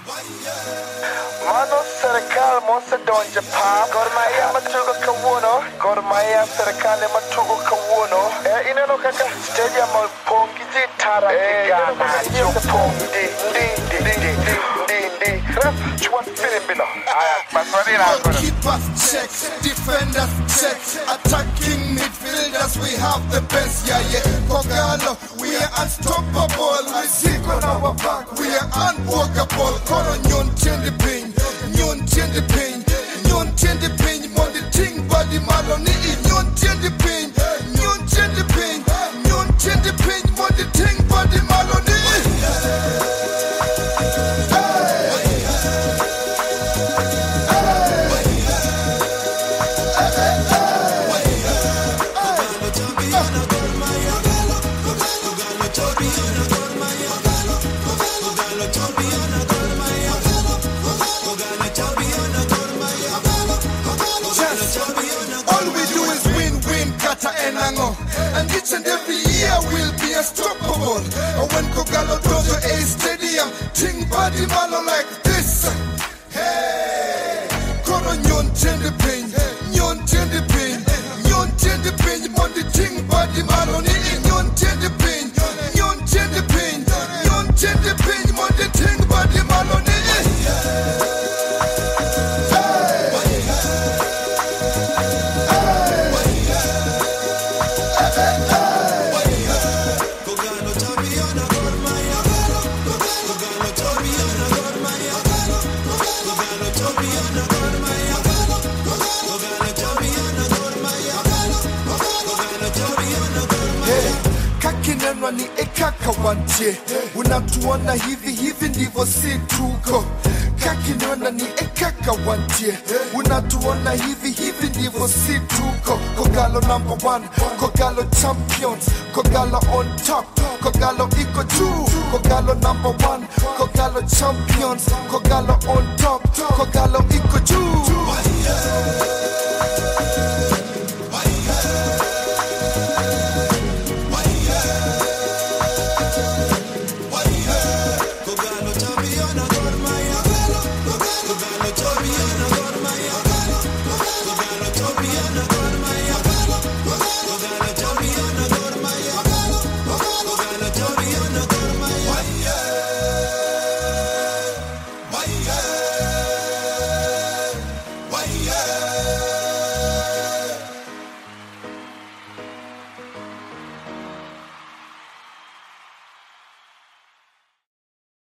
Mano serikal mose donje pap Gor Mahia matugo kawuono Gor Mahia serikal matugo kawuono ineno kaka stadium pongi ji tara gana jopong di ref chwan filipino keepers check, defenders check, attacking midfielders we have the best, yeah. Kogalo, we are unstoppable, we stick on our back, we are unwalkable. Koro nyon chendi pin, nyon chendi pin, nyon chendi pin, mondi ting body maloni, nyon chendi pin, nyon chendi pin, nyon chendi pin, mondi ting body maloni. And each and every year will be unstoppable. When Kogalo does a stadium, ting body malo like this. Hey, Koro nyon chendi pin, nyon chendi pin, nyon chendi pin, mondi ting body malo ni nyon chendi pin, nyon chendi pin, nyon chendi pin, mondi ting body malo ni. Ni ekaka wantie unatuona hivi ndivyo si tuko kakinona ni ekaka wantie unatuona hivi ndivyo si tuko Kogalo number 1 Kogalo champions Kogalo on top Kogalo iko juu Kogalo number 1 Kogalo champions Kogalo on top Kogalo iko juu